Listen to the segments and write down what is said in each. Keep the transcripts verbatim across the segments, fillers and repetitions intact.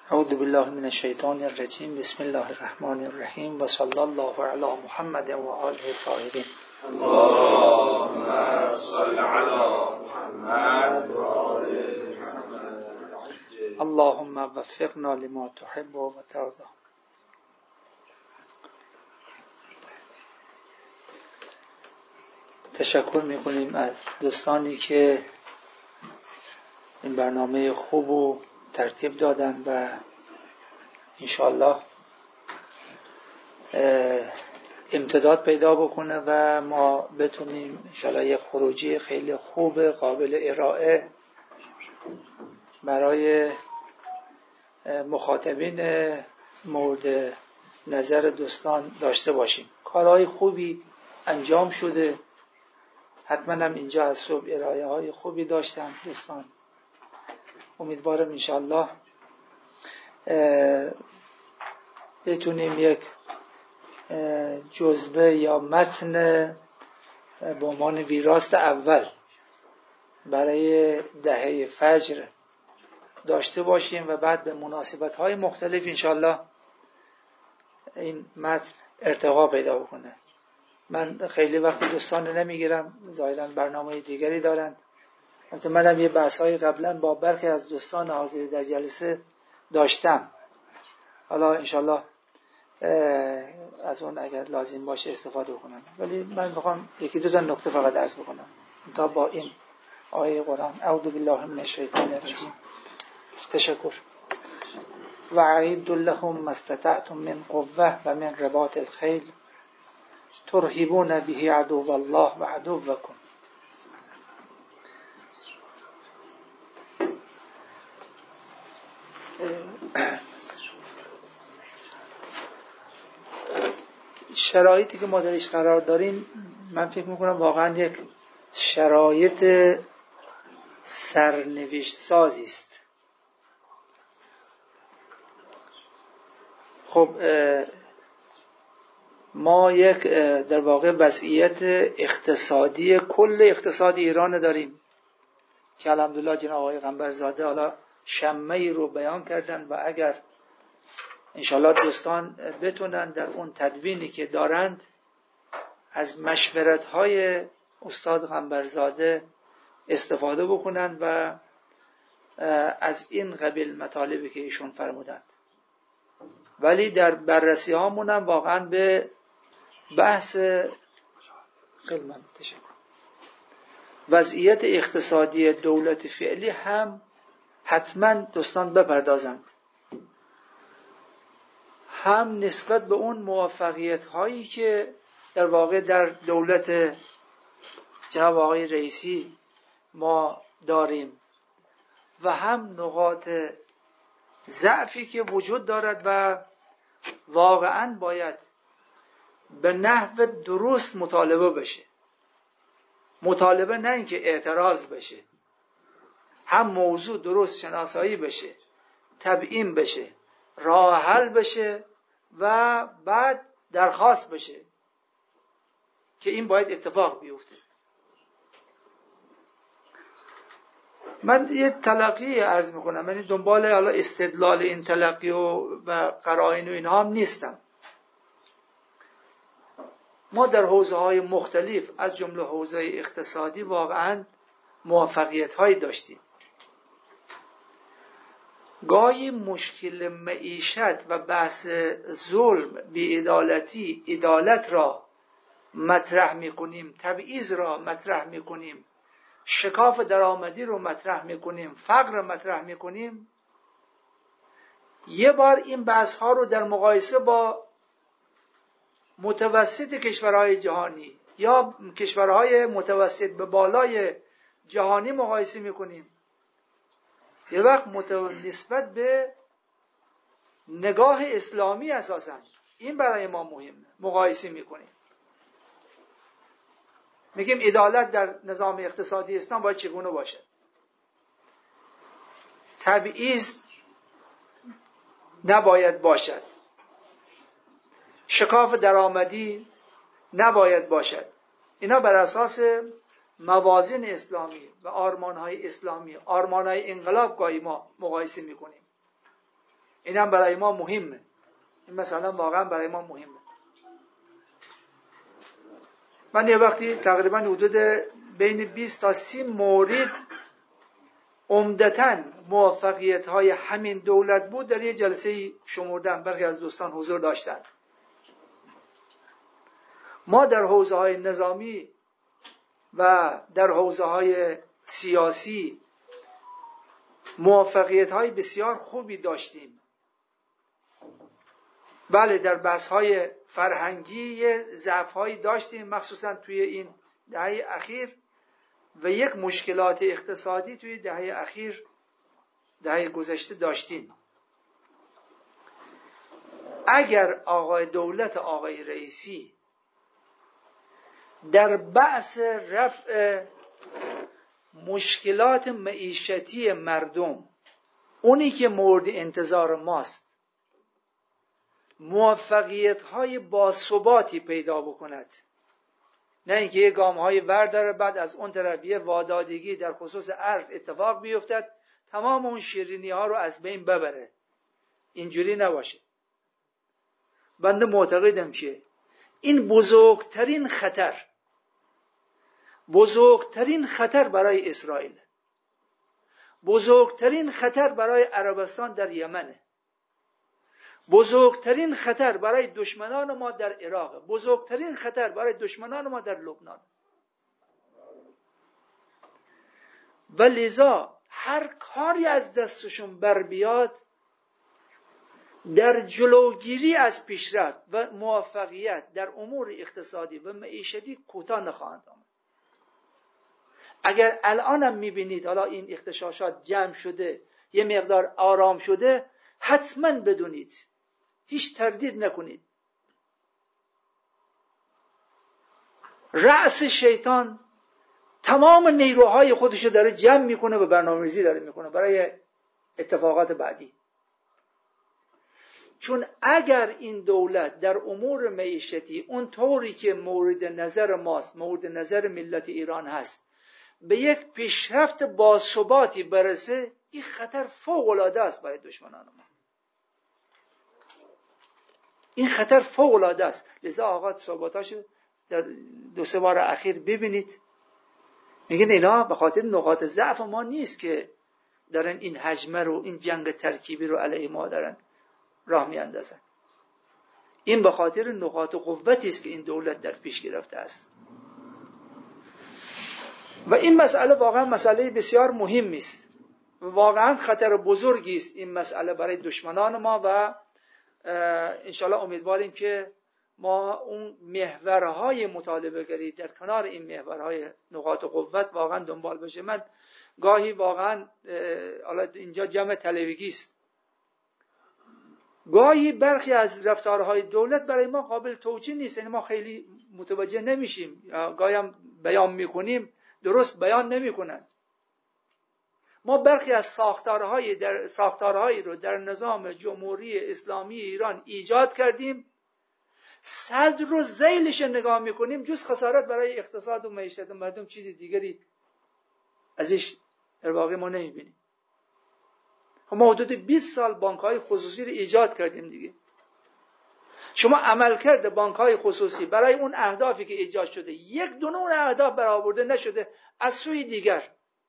اعوذ بالله من الشیطان الرجیم. بسم الله الرحمن الرحیم و صلی الله علی محمد و آله الطاهرین. اللهم صل علی محمد و آل محمد. اللهم وفقنا لما تحب و ترضى. تشکر میکنیم از دوستانی که این برنامه خوب و ترتیب دادن و انشاءالله امتداد پیدا بکنه و ما بتونیم انشاءالله یک خروجی خیلی خوب قابل ارائه برای مخاطبین مورد نظر دوستان داشته باشیم. کارهای خوبی انجام شده، حتما هم اینجا از صبح ارائه های خوبی داشتن دوستان. امیدوارم انشاءالله بتونیم یک جزوه یا متن به عنوان ویراست اول برای دهه فجر داشته باشیم و بعد به مناسبت‌های مختلف انشاءالله این متن ارتقا پیدا بکنه. من خیلی وقت دوستان نمیگیرم، ظاهراً برنامه دیگری دارن. مثلا منم یه بحث‌های قبلا با برخی از دوستان حاضر در جلسه داشتم. حالا انشاءالله از اون اگر لازم باشه استفاده کنم، ولی من میخوام یکی دو تا نکته فقط عرض بکنم تا با این آیه قرآن. اعوذ بالله من الشیطان الرجیم. تشکر. و اعیدوا لهم ما استطعتم من قوة و من رباط الخیل ترهبون به عدو الله و عدوکم. شرایطی که ما درش قرار داریم من فکر میکنم واقعا یک شرایط سرنوشت سازی است. خب ما یک در واقع وضعیت اقتصادی کل اقتصاد ایران داریم که الحمدلله جناب آقای قنبرزاده حالا شمعی رو بیان کردن و اگر انشاءالله دوستان بتونن در اون تدوینی که دارند از مشورت‌های استاد قنبرزاده استفاده بکنن و از این قبیل مطالبی که ایشون فرمودند. ولی در بررسی هامون هم واقعا به بحث خیلی من تشکر وضعیت اقتصادی دولت فعلی هم حتما دوستان بپردازند، هم نسبت به اون موفقیت هایی که در واقع در دولت جناب آقای رئیسی ما داریم و هم نقاط ضعفی که وجود دارد و واقعا باید به نحو درست مطالبه بشه. مطالبه نه اینکه اعتراض بشه، هم موضوع درست شناسایی بشه، تبیین بشه، راه حل بشه و بعد درخواست بشه که این باید اتفاق بیفته. من یه تلقی عرض میکنم، من دنبال حالا استدلال این تلقی و, و قرائن و اینها هم نیستم. ما در حوزه‌های مختلف از جمله حوزه اقتصادی واقعا موفقیت‌هایی داشتیم. گاهی مشکل معیشت و بحث ظلم، بی‌عدالتی، عدالت را مطرح می‌کنیم، تبعیض را مطرح می‌کنیم، شکاف درآمدی رو مطرح می‌کنیم، فقر رو مطرح می‌کنیم. یه بار این بحث‌ها رو در مقایسه با متوسط کشورهای جهانی یا کشورهای متوسط به بالای جهانی مقایسه می‌کنیم. یه وقت نسبت به نگاه اسلامی اساساً این برای ما مهمه، مقایسه میکنیم. میگیم عدالت در نظام اقتصادی اسلام باید چگونه باشد، تبعیض نباید باشد، شکاف درآمدی نباید باشد. اینا بر اساس موازین اسلامی و آرمان‌های اسلامی، آرمان‌های انقلاب گاهی ما مقایسه می‌کنیم. این هم برای ما مهمه. این مثلا واقعا برای ما مهمه. من یه وقتی تقریبا حدود بین بیست تا سی مورد عمدتاً موفقیت های همین دولت بود در یه جلسه شمردم. برخی از دوستان حضور داشتن. ما در حوزه های نظامی و در حوزه های سیاسی موفقیت های بسیار خوبی داشتیم. بله در بحث های فرهنگی ضعف هایی داشتیم، مخصوصا توی این دهه اخیر، و یک مشکلات اقتصادی توی دهه اخیر دهه گذشته داشتیم. اگر آقای دولت آقای رئیسی در بحث رفع مشکلات معیشتی مردم، اونی که مورد انتظار ماست، موفقیت های باثباتی پیدا بکند، نه اینکه یه گام های ورداره بعد از اون طرف یه وادادگی در خصوص ارز اتفاق بیفتد تمام اون شیرینی ها رو از بین ببره. اینجوری نباشه. بنده معتقدم که این بزرگترین خطر بزرگترین خطر برای اسرائیل، بزرگترین خطر برای عربستان در یمن، بزرگترین خطر برای دشمنان ما در عراق، بزرگترین خطر برای دشمنان ما در لبنان. و لذا هر کاری از دستشون بر بیاد در جلوگیری از پیشرفت و موفقیت در امور اقتصادی و معیشتی کوتاه نخواهند آمد. اگر الانم میبینید حالا این اغتشاشات جمع شده، یه مقدار آرام شده، حتما بدونید، هیچ تردید نکنید، رأس شیطان تمام نیروهای خودش داره جمع میکنه و برنامه‌ریزی داره میکنه برای اتفاقات بعدی. چون اگر این دولت در امور معیشتی اون طوری که مورد نظر ماست، مورد نظر ملت ایران هست، به یک پیشرفت باثباتی برسه، این خطر فوق العاده است برای دشمنان ما. این خطر فوق العاده است. لذا آقا صحبتاشو در دو سه بار اخیر ببینید، میگن اینا به خاطر نقاط ضعف ما نیست که دارن این هجمه رو، این جنگ ترکیبی رو علیه ما دارن راه میاندازن. این به خاطر نقاط قوتی است که این دولت در پیش گرفته است. و این مسئله واقعا مسئله بسیار مهمی است. واقعا خطر بزرگی است این مسئله برای دشمنان ما و انشالله امیدواریم که ما اون محورهای مطالبه گری در کنار این محورهای نقاط قوت واقعا دنبال بشه. من گاهی واقعا اینجا جمع طلبگی است، گاهی برخی از رفتارهای دولت برای ما قابل توجیه نیست، یعنی ما خیلی متوجه نمیشیم، گاهی هم بیان میکنیم درست بیان نمیکنن. ما برخی از ساختارهای در ساختارهایی رو در نظام جمهوری اسلامی ایران ایجاد کردیم، صدر رو ذیلش نگاه میکنیم، جز خسارت برای اقتصاد و معیشت مردم چیزی دیگری ازش در واقع ما نمیبینیم. ما حدود بیست سال بانک‌های خصوصی رو ایجاد کردیم دیگه. شما عملکرد بانک‌های خصوصی برای اون اهدافی که ایجاد شده، یک دونه اون اهداف برآورده نشده. از سوی دیگر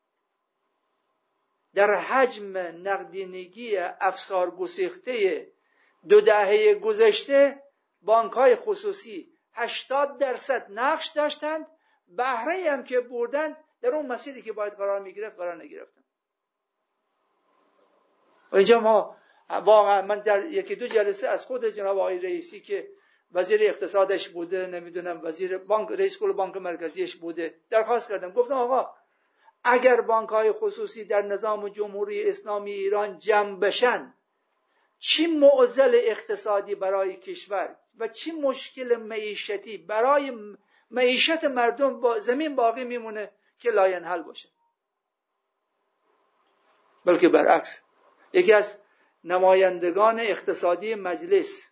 در حجم نقدینگی افسار گسیخته دو دهه گذشته بانک‌های خصوصی هشتاد درصد نقش داشتند، بهره هم که بردند در اون مسیری که باید قرار میگرفت قرار نگرفتند. و اینجا ما واقعا من در یکی دو جلسه از خود جناب آقای رئیسی که وزیر اقتصادش بوده، نمیدونم وزیر بانک، رئیس کل بانک مرکزیش بوده، درخواست کردم، گفتم آقا اگر بانک‌های خصوصی در نظام جمهوری اسلامی ایران جمع بشن، چی معضل اقتصادی برای کشور و چی مشکل معیشتی برای معیشت مردم با زمین باقی میمونه که لاینحل باشه. بلکه برعکس، یکی از نمایندگان اقتصادی مجلس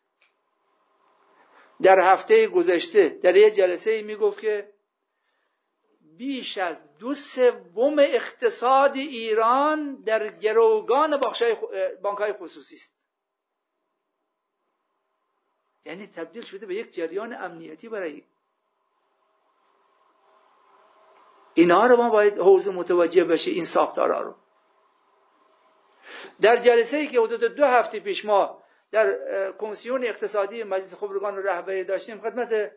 در هفته گذشته در یک جلسه میگفت که بیش از دو سوم اقتصاد ایران در گروگان بانک‌های خصوصی است. یعنی تبدیل شده به یک جریان امنیتی برای اینا رو ما باید حوزه متوجه بشه، این ساختارها رو. در جلسه ای که حدود دو هفته پیش ما در کمیسیون اقتصادی مجلس خبرگان رهبری داشتیم، خدمت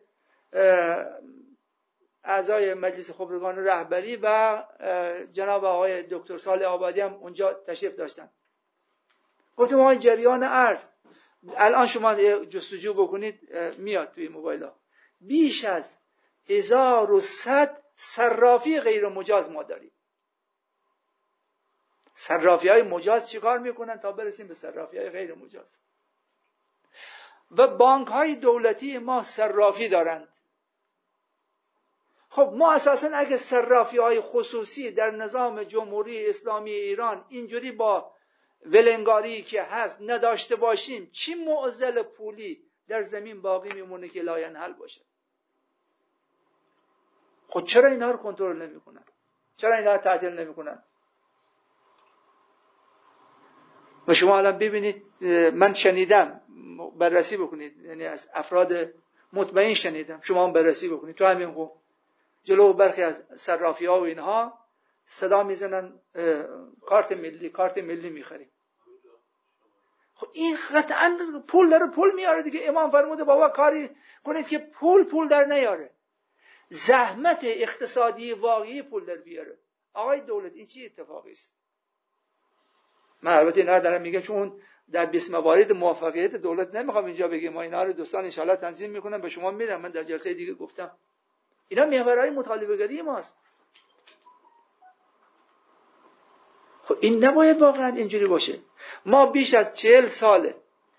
اعضای مجلس خبرگان رهبری و جناب آقای دکتر صالح آبادی هم اونجا تشریف داشتن. گفتم آقای جریان ارز الان شما جستجو بکنید میاد توی موبایل ها، بیش از هزار و صد صرافی غیر مجاز ما داریم. صرافی های مجاز چیکار میکنن تا برسیم به صرافی های غیر مجاز؟ و بانک های دولتی ما صرافی دارند. خب ما اساسا اگه صرافی های خصوصی در نظام جمهوری اسلامی ایران اینجوری با ولنگاری که هست نداشته باشیم، چی معضل پولی در زمین باقی میمونه که لاینحل باشه؟ خب چرا اینا رو کنترل نمیکنن؟ چرا اینا رو تعدیل نمیکنن؟ و شما الان ببینید، من شنیدم، بررسی بکنید، یعنی از افراد مطمئن شنیدم، شما هم بررسی بکنید، تو همین قوم جلو برخی از صرافی ها و اینها صدا میزنن کارت ملی کارت ملی میخریم. خب این قطعا پول داره پول میاره دیگه. امام فرموده بابا کاری کنید که پول پول در نیاره، زحمت اقتصادی واقعی پول در بیاره. آقای دولت این چی اتفاقی است؟ من البته اینا دارم میگم چون در بیست موارد موفقیت دولت نمیخوام اینجا بگم، ما اینا رو دوستان ان شاءالله تنظیم میکنم به شما میدم. من در جلسه دیگه گفتم اینا محورهای مطالبه گری ماست. خب این نباید واقعا اینجوری باشه. ما بیش از چهل ساله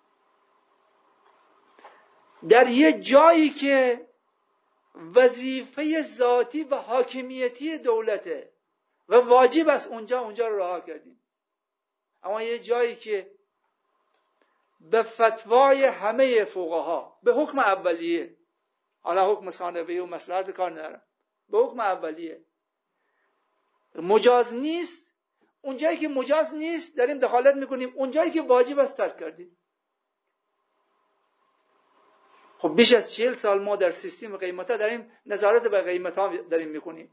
در یه جایی که وظیفه ذاتی و حاکمیتی دولته و واجب است اونجا اونجا رو رها کردیم. اما یه جایی که به فتوای همه فقها به حکم اولیه، حالا حکم ثانویه و مصلحت کار ندارم، به حکم اولیه مجاز نیست، اونجایی که مجاز نیست داریم دخالت میکنیم، اونجایی که واجب است ترک کردیم. خب بیش از چهل سال ما در سیستم قیمتا داریم نظارت به قیمتا داریم میکنیم،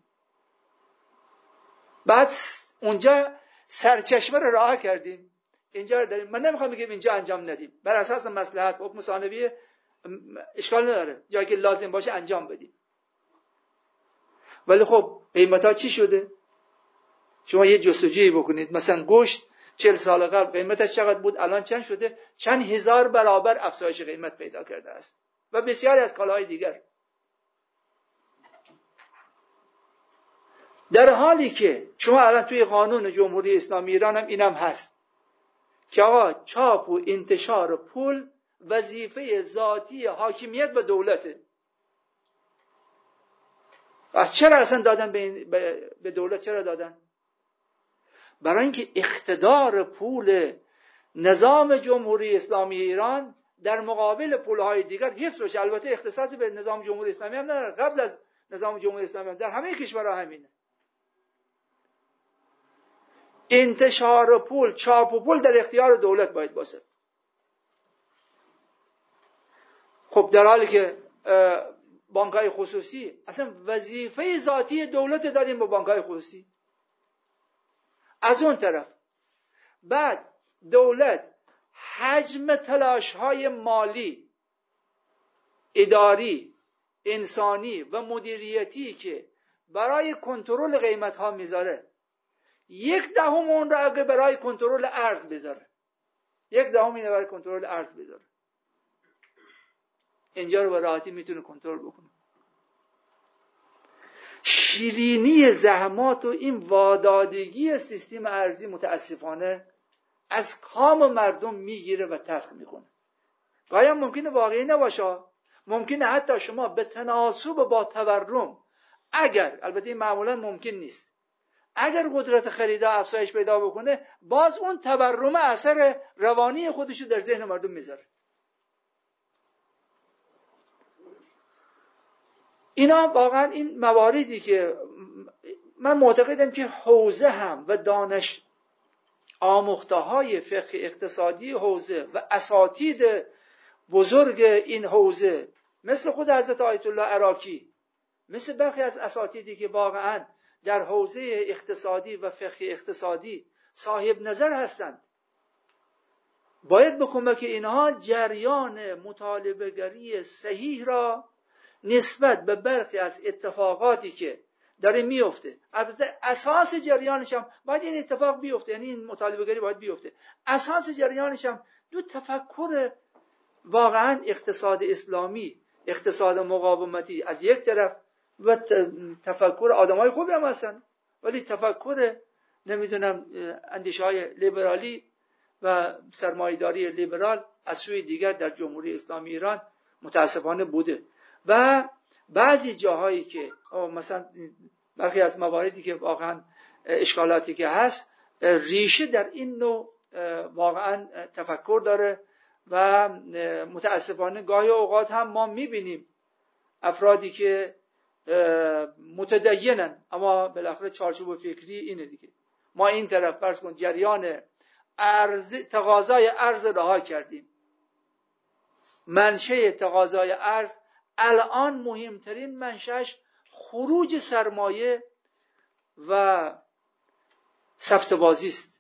بعد اونجا سرچشمه رو رها کردیم، اینجا رو داریم. من نمیخوام بگم اینجا انجام ندیم، بر اساس مصلحت حکم ثانویه اشکال نداره، جایی که لازم باشه انجام بدیم. ولی خب قیمتا چی شده؟ شما یه جستجویی بکنید، مثلا گوشت چهل سال قبل قیمتش چقدر بود، الان چند شده؟ چند هزار برابر افزایش قیمت پیدا کرده است و بسیاری از کالاهای دیگر. در حالی که شما الان توی قانون جمهوری اسلامی ایران هم اینم هست که آقا چاپ و انتشار پول وظیفه ذاتی حاکمیت و دولته. از چرا اصلا دادن به, به دولت؟ چرا دادن؟ برای اینکه اقتدار پول نظام جمهوری اسلامی ایران در مقابل پولهای دیگر حفظ بشه. البته اختصاصی به نظام جمهوری اسلامی هم نداره، قبل از نظام جمهوری اسلامی هم در همه کشورها همینه. انتشار پول، چاپ و پول در اختیار دولت باید باشه. خب در حالی که بانک‌های خصوصی اصلا وظیفه ذاتی دولت دادیم به بانک‌های خصوصی. از اون طرف بعد دولت حجم تلاش‌های مالی، اداری، انسانی و مدیریتی که برای کنترل قیمت‌ها میذاره، یک دهم اون را اگه برای کنترل ارز بذاره، یک دهم اینو برای کنترل ارز بذاره، اینجا رو به راحتی میتونه کنترل بکنه. شیرینی زحمات و این وادادگی سیستم ارزی متاسفانه از کام مردم میگیره و تلخ میکنه. گاهی هم ممکنه واقعی نباشه، ممکنه حتی شما به تناسب با تورم، اگر البته این معمولا ممکن نیست، اگر قدرت خرید افزایش پیدا بکنه، باز اون تورم اثر روانی خودشو در ذهن مردم میذاره. اینا واقعا این مواردی که من معتقدم که حوزه هم و دانش آموخته های فقه اقتصادی حوزه و اساتید بزرگ این حوزه مثل خود حضرت آیت الله عراقی، مثل برخی از اساتیدی که واقعا در حوزه اقتصادی و فقه اقتصادی صاحب نظر هستند، باید به کمک اینها جریان مطالبه گری صحیح را نسبت به برخی از اتفاقاتی که داره میفته، البته اساس جریانش هم باید این اتفاق بیفته، یعنی این مطالبه گری باید بیفته، اساس جریانش هم دو تفکر واقعا اقتصاد اسلامی، اقتصاد مقاومتی از یک طرف و تفکر آدمای خوبی هم هستن، ولی تفکر نمیدونم اندیشه های لیبرالی و سرمایه‌داری لیبرال از سوی دیگر در جمهوری اسلامی ایران متاسفانه بوده و بعضی جاهایی که مثلا برخی از مواردی که واقعا اشکالاتی که هست ریشه در این نوع واقعا تفکر داره و متاسفانه گاهی اوقات هم ما میبینیم افرادی که متدینن اما بالاخره چارچوب فکری اینه دیگه، ما این طرف فرض کن جریان ارز تقاضای ارز رها کردیم، منشه تقاضای ارز الان مهمترین منشأش خروج سرمایه و سفته بازی است.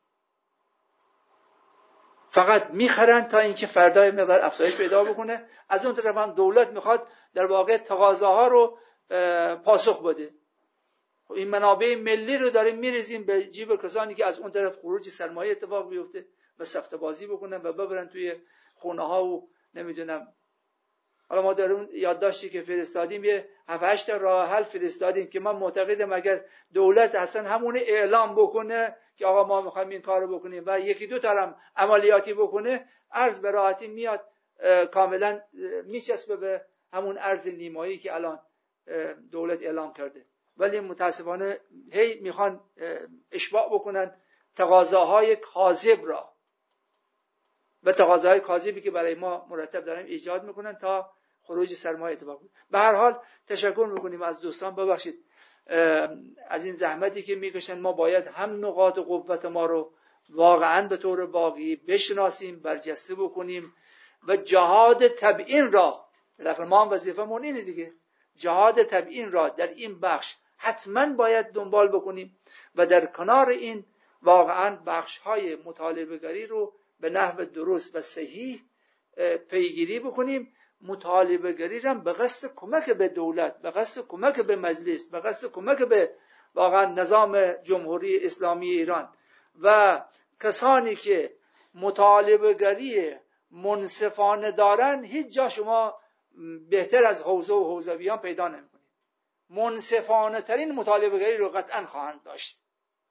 فقط میخرن تا اینکه فردا مقدار افزایش پیدا بکنه، از اون طرف هم دولت میخواد در واقع تقاضاها رو پاسخ بده. این منابع ملی رو داریم میریزیم به جیب کسانی که از اون طرف خروج سرمایه اتفاق بیفته و سفته بازی بکنن و ببرن توی خونه ها و نمیدونم. حالا ما در اون یادداشتی که فرستادیم یه هفت هشت راه حل فرستادیم که من معتقدم اگر دولت اصلا همون اعلام بکنه که آقا ما میخوایم این کارو بکنیم و یکی دو تا هم عملیاتی بکنه، ارز به راحتی میاد کاملا میچسبه به همون ارز نیمایی که الان دولت اعلام کرده. ولی متاسفانه هی میخوان اشباع بکنن تقاضاهای کاذب را و تقاضاهای کاذبی که برای ما مرتب دارن ایجاد میکنن تا خروج سرمایه اتفاق بیفته. به هر حال تشکر میکنیم از دوستان، ببخشید از این زحمتی که میکشن. ما باید هم نقاط قوت ما رو واقعا به طور واقعی بشناسیم، برجسته بکنیم و جهاد تبیین را، بالاخره ما هم وظیفمون اینه دیگه، جهاد تبیین را در این بخش حتما باید دنبال بکنیم و در کنار این واقعا بخش‌های مطالبه‌گری رو به نحو درست و صحیح پیگیری بکنیم. مطالبه‌گری را به قصد کمک به دولت، به قصد کمک به مجلس، به قصد کمک به واقعا نظام جمهوری اسلامی ایران و کسانی که مطالبه‌گری منصفانه دارن، هیچ جا شما بهتر از حوزه و حوزویان پیدا نمی‌کنید. منصفانه ترین مطالبه‌گری رو قطعا خواهند داشت،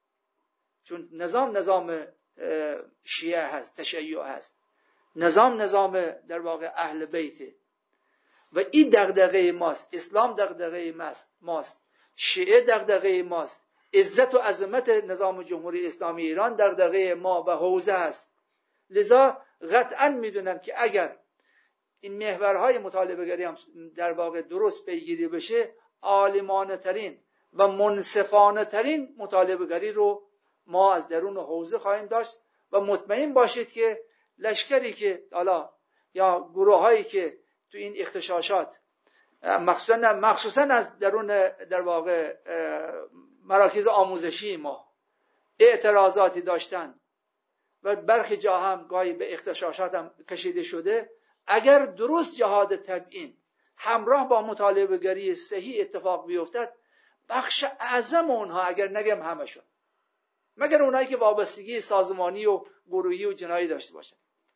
چون نظام نظام شیعه هست، تشیع هست، نظام نظام در واقع اهل بیته و این دغدغه ماست. اسلام دغدغه ماست، شیعه دغدغه ماست، عزت و عظمت نظام جمهوری اسلامی ایران دغدغه ما و حوزه است. لذا قطعا میدونم که اگر این محورهای مطالبه‌گری هم در واقع درست پیگیری بشه، عالمانه ترین و منصفانه ترین مطالبه‌گری رو ما از درون حوزه خواهیم داشت و مطمئن باشید که لشکری که حالا یا گروه‌هایی که تو این اغتشاشات مخصوصا مخصوصا از درون در واقع مراکز آموزشی ما اعتراضاتی داشتن و برخی جا هم گاهی به اغتشاشات هم کشیده شده، اگر درست جهاد تبیین همراه با مطالبه‌گری صحیح اتفاق بیفتد، بخش اعظم اونها، اگر نگم همشون، مگر اونایی که وابستگی سازمانی و گروهی و جنایی داشته باشن،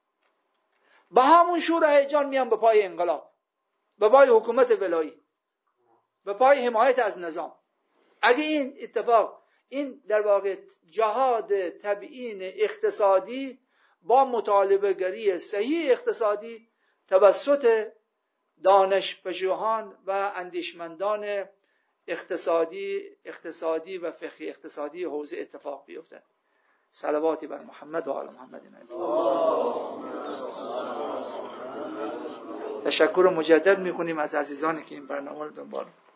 با همون شور و هیجان میان به پای انقلاب، به پای حکومت ولایی، به پای حمایت از نظام. اگه این اتفاق، این در واقع جهاد تبیین اقتصادی با مطالبه‌گری صحیح اقتصادی توسط دانشپژوهان و اندیشمندان اقتصادی اقتصادی و فقه اقتصادی حوزه اتفاق بیفتد. صلواتی بر محمد و آل محمد. تشکر مجدد میکنیم از عزیزانی که این برنامه رو دنبال